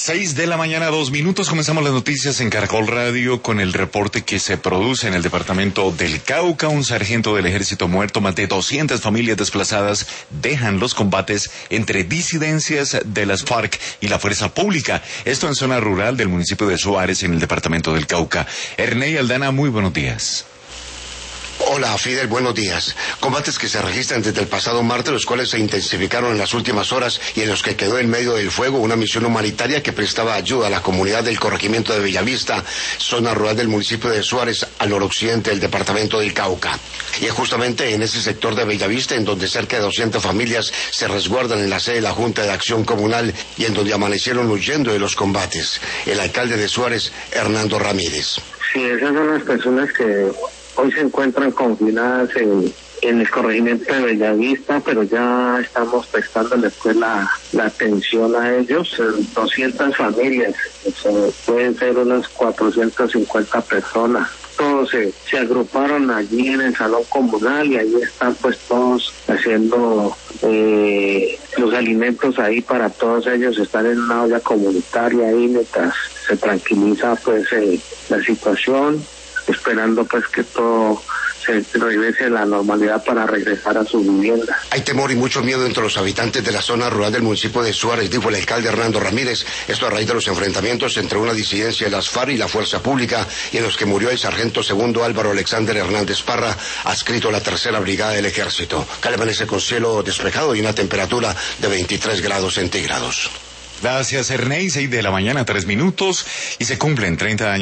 6 de la mañana, 2 minutos. Comenzamos las noticias en Caracol Radio con el reporte que se produce en el departamento del Cauca. Un sargento del ejército muerto, más de 200 familias desplazadas dejan los combates entre disidencias de las FARC y la fuerza pública. Esto en zona rural del municipio de Suárez, en el departamento del Cauca. Ernei Aldana, muy buenos días. Hola, Fidel, buenos días. Combates que se registran desde el pasado martes, los cuales se intensificaron en las últimas horas y en los que quedó en medio del fuego una misión humanitaria que prestaba ayuda a la comunidad del corregimiento de Bellavista, zona rural del municipio de Suárez, al noroccidente del departamento del Cauca. Y es justamente en ese sector de Bellavista en donde cerca de 200 familias se resguardan en la sede de la Junta de Acción Comunal y en donde amanecieron huyendo de los combates. El alcalde de Suárez, Hernando Ramírez. Sí, esas son las personas que hoy se encuentran confinadas en el corregimiento de Bellavista, pero ya estamos prestándoles pues la atención a ellos. 200 familias, pueden ser unas 450 personas. Todos se agruparon allí en el salón comunal y ahí están pues todos haciendo los alimentos ahí para todos ellos. Están en una olla comunitaria ahí mientras se tranquiliza pues la situación, esperando pues que todo se regrese a la normalidad para regresar a su vivienda. Hay temor y mucho miedo entre los habitantes de la zona rural del municipio de Suárez, dijo el alcalde Hernando Ramírez. Esto a raíz de los enfrentamientos entre una disidencia de las FARC y la fuerza pública, y en los que murió el sargento segundo Álvaro Alexander Hernández Parra, adscrito a la tercera brigada del ejército. Cali amanece con cielo despejado y una temperatura de 23 grados centígrados. Gracias, Ernei. 6 de la mañana, 3 minutos, y se cumplen 30 años.